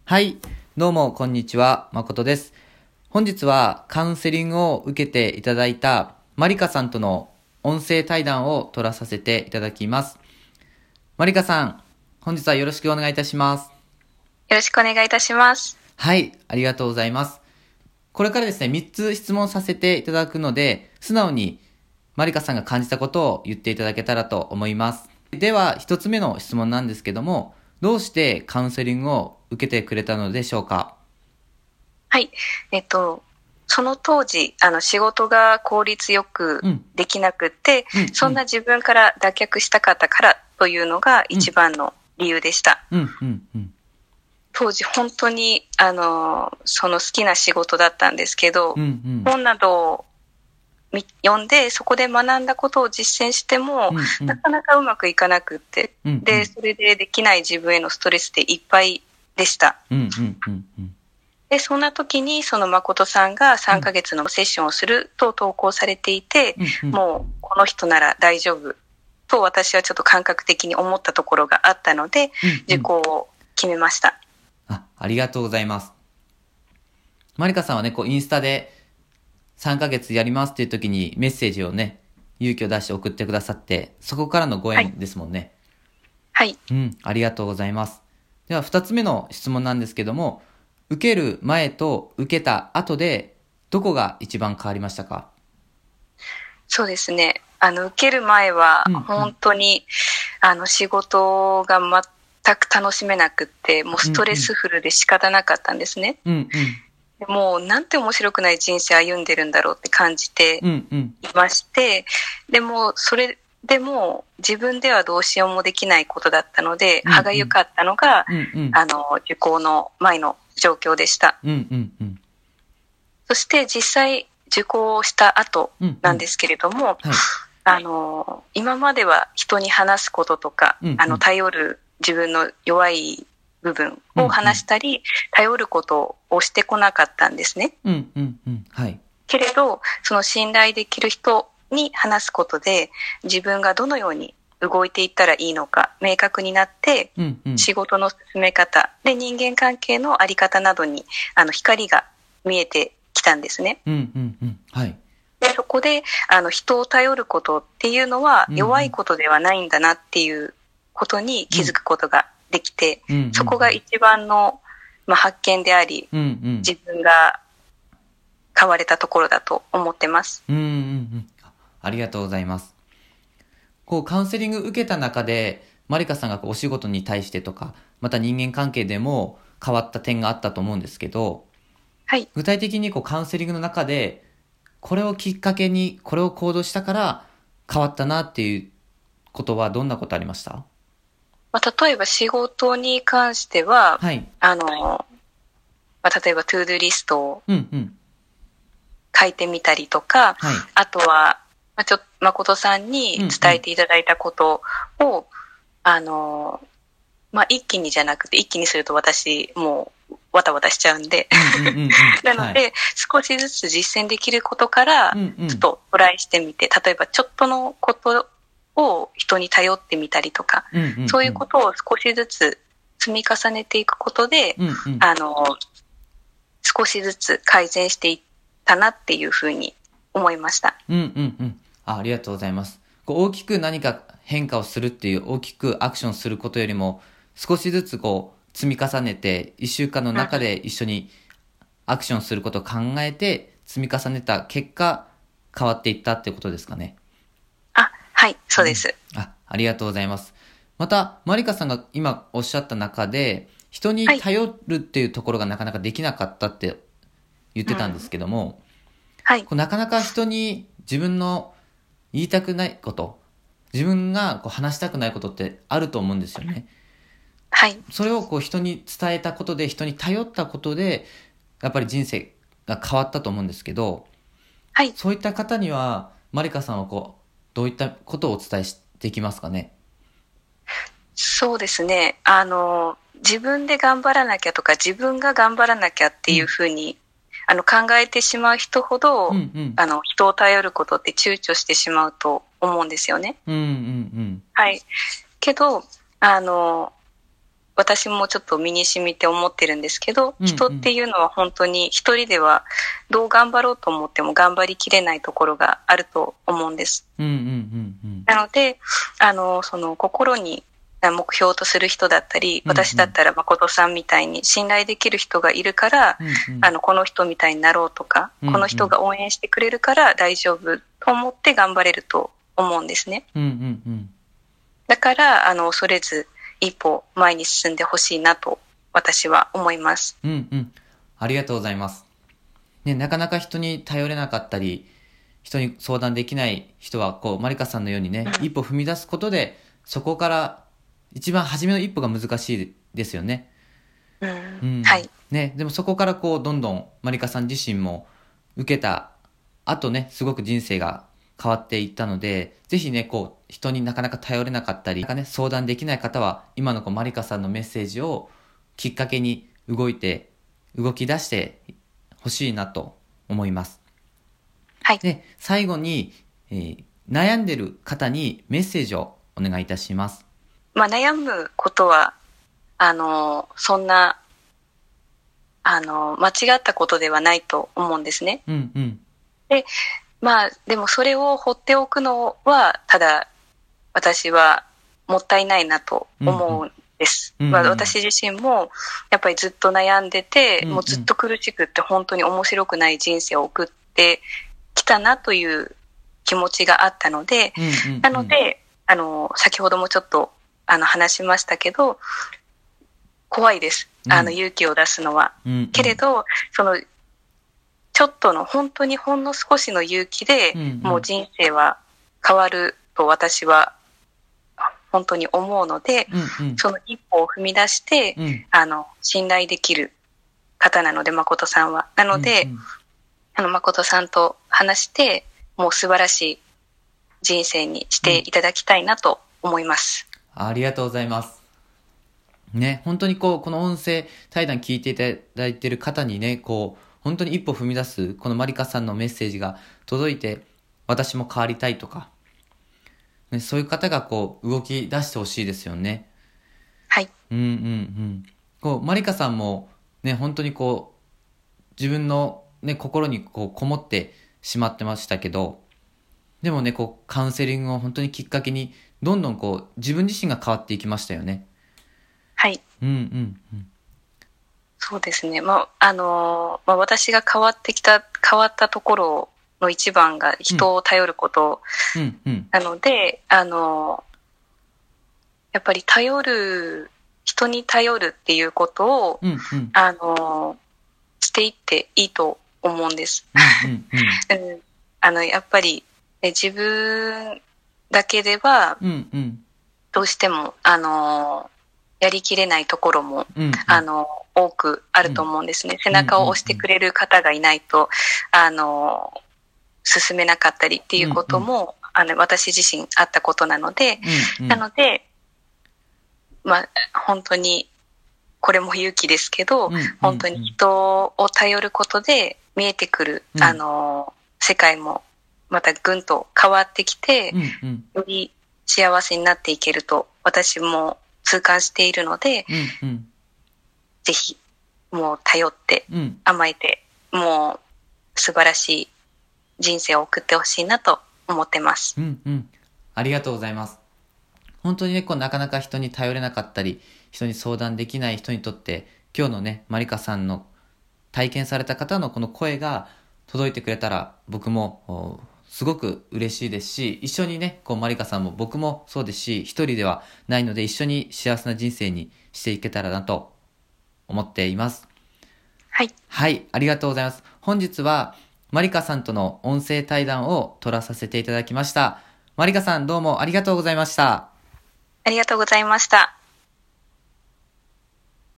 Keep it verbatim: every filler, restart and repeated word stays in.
はい、どうもこんにちは、誠です。本日はカウンセリングを受けていただいたマリカさんとの音声対談を取らさせていただきます。マリカさん、本日はよろしくお願いいたします。 よろしくお願いいたします。 はい、ありがとうございます。これからですね、みっつ質問させていただくので、素直にマリカさんが感じたことを言っていただけたらと思います。では、ひとつめの質問なんですけども、どうしてカウンセリングを受けてくれたのでしょうか？ はい。えっと、その当時、あの、仕事が効率よくうんできなくて、 うんうんそんな自分から脱却したかったからというのが一番の理由でした。 うんうんうん当時、本当に、あの、その好きな仕事だったんですけど、 うんうん本などをみ読んで、そこで学んだことを実践しても、 うんうんなかなかうまくいかなくって、 うんうんで、それでできない自分へのストレスでいっぱいでした。 うんうんうんうんで、そんな時にその誠さんがさんかげつのセッションをすると投稿されていて、 うんうんもうこの人なら大丈夫と私はちょっと感覚的に思ったところがあったので、 うんうん受講を決めました。 あ、ありがとうございます。マリカさんはね、こうインスタでさんかげつやりますっていう時にメッセージをね、勇気を出して送ってくださって、そこからのごはい縁ですもんね。 はい。 うん、ありがとうございます。では二つ目の質問なんですけども、受ける前と受けた後でどこが一番変わりましたか？ そうですね。あの、受ける前はうんうん本当に、あの、仕事が全く楽しめなくって、もうストレスフルで仕方なかったんですね。 うんうんでもうなんて面白くない人生歩んでるんだろうって感じてうんうんいまして、でもそれでも自分ではどうしようもできないことだったので、 うんうん歯がゆかったのが、 うんうんあの、受講の前の状況でした。 うんうんうんそして実際受講した後なんですけれども、 はいあの、今までは人に話すこととか、 うんうんあの、頼る自分の弱い部分を話したり、頼ることをしてこなかったんですね。 うんうんうんはいけれど、その信頼できる人に話すことで、自分がどのように動いていったらいいのか明確になって、 うんうん仕事の進め方で人間関係のあり方などにあの光が見えてきたんですね。 うんうんうんはいでそこであの人を頼ることっていうのは弱いことではないんだなっていうことに気づくことができて、 うんうんそこが一番の、まあ、発見であり、 うんうん自分が変われたところだと思ってます。 うんうんうんあありがとうございます。こうカウンセリング受けた中でマリカさんがこうお仕事に対してとかまた人間関係でも変わった点があったと思うんですけど、 はい。 具体的にこうカウンセリングの中でこれをきっかけにこれを行動したから変わったなっていうことはどんなことありました？ まあ、例えば仕事に関しては、 はいあの、まあ、例えばトゥードゥリストをうんうん書いてみたりとか、 はいあとは、まあ、ちょっと誠さんに伝えていただいたことを、あの、まあ、一気にじゃなくて、一気にすると私、もう、わたわたしちゃうんで。 うんうんうんうんなので、 はい少しずつ実践できることからうんうん、 ちょっとトライしてみて、例えばちょっとのことを人に頼ってみたりとか、 うんうんうんそういうことを少しずつ積み重ねていくことで、 うんうんあの、少しずつ改善していったなっていうふうに思いました。 うんうんうんあありがとうございます。こう大きく何か変化をするっていう大きくアクションすることよりも少しずつこう積み重ねていっしゅうかんの中で一緒にアクションすることを考えて積み重ねた結果変わっていったってことですかね。 あ、はい、そうです。 あ、ありがとうございます。また、マリカさんが今おっしゃった中で、人に頼るっていうところがなかなかできなかったって言ってたんですけども、 はい、 こうなかなか人に自分の言いたくないこと、自分がこう話したくないことってあると思うんですよね。 はい、 それをこう人に伝えたことで、人に頼ったことで、やっぱり人生が変わったと思うんですけど、 はい。 そういった方には、マリカさんはこう、どういったことをお伝えしていきますかね。 そうですね。あの、自分で頑張らなきゃとか、自分が頑張らなきゃっていうふうに、あの、考えてしまう人ほど、 うんうんあの、人を頼ることって躊躇してしまうと思うんですよね。 うんうんうんはい。けど、あの、 私もちょっと身に染みて思ってるんですけど、 うんうん、 人っていうのは本当に一人ではどう頑張ろうと思っても頑張りきれないところがあると思うんです。 うんうんうんうん、 なので、あの、その心に目標とする人だったり、私だったら誠さんみたいに信頼できる人がいるから、うんうん、あの、この人みたいになろうとか、うんうん、この人が応援してくれるから大丈夫と思って頑張れると思うんですね。 うんうんうん、 だから、あの、恐れず一歩前に進んでほしいなと私は思います。 うんうん。ありがとうございます。ね、なかなか人に頼れなかったり、人に相談できない人は、こう、まりかさんのようにね、うん、一歩踏み出すことで、そこから一番初めの一歩が難しいですよね。 うん。うん、はい。 ね、でもそこからこう、どんどんまりかさん自身も受けた後ね、すごく人生が変わっていったので、ぜひね、こう、人になかなか頼れなかったり、なんかね、相談できない方は、今のこうまりかさんのメッセージをきっかけに動いて、動き出してほしいなと思います。 はい。 で、最後に、えー、悩んでる方にメッセージをお願いいたします。 まあ、悩むことは、あの、そんな、あの、間違ったことではないと思うんですね。 うんうん。 で、まあ、でもそれを放っておくのは、ただ、私はもったいないなと思うんです。うんうん、まあ、私自身も、やっぱりずっと悩んでて、うんうん、もうずっと苦しくって本当に面白くない人生を送ってきたなという気持ちがあったので、うんうんうん、なので、あの、先ほどもちょっとあの話しましたけど、怖いです。あの、勇気を出すのは。うんうん、けれど、その、ちょっとの本当にほんの少しの勇気で、うんうん、もう人生は変わると私は本当に思うので、うんうん、その一歩を踏み出して、うん、あの、信頼できる方なので、誠さんは。なので、うんうん、あの、誠さんと話して、もう素晴らしい人生にしていただきたいなと思います。 うん、ありがとうございます。ね、本当にこう、この音声対談聞いていただいている方にね、こう、本当に一歩踏み出す、このまりかさんのメッセージが届いて、私も変わりたいとか、ね、そういう方がこう動き出してほしいですよね。 はい。 うんうんうん。こうまりかさんもね、本当にこう自分のね心にこうこもってしまってましたけど、でもねこうカウンセリングを本当にきっかけにどんどんこう自分自身が変わっていきましたよね。 はい。 うんうんうん。 そうですね。まああのー、まあ私が変わってきた変わったところの一番が人を頼ることなので、うんうん、あの、やっぱり頼る、人に頼るっていうことを、うんうん、あの、していっていいと思うんです。うんうんうん、あの、やっぱり、ね、自分だけでは、どうしても、あの、やりきれないところも、うんうん、あの、多くあると思うんですね。うん、背中を押してくれる方がいないと、あの、進めなかったりっていうことも、うんうん、あの私自身あったことなので、うんうん、なので、まあ、本当にこれも勇気ですけど、うんうんうん、本当に人を頼ることで見えてくる、うん、あの世界もまたぐんと変わってきて、うんうん、より幸せになっていけると私も痛感しているので、うんうん、ぜひもう頼って甘えて、うん、もう素晴らしい人生を送ってほしいなと思ってます。 うんうん。ありがとうございます。本当にね、こうなかなか人に頼れなかったり、人に相談できない人にとって、今日のね、まりかさんの体験された方のこの声が届いてくれたら、僕もすごく嬉しいですし、一緒にね、こうまりかさんも僕もそうですし、一人ではないので一緒に幸せな人生にしていけたらなと思っています。 はい。 はい、ありがとうございます。本日は、まりかさんとの音声対談を取らさせていただきました。まりかさんどうもありがとうございました。 ありがとうございました。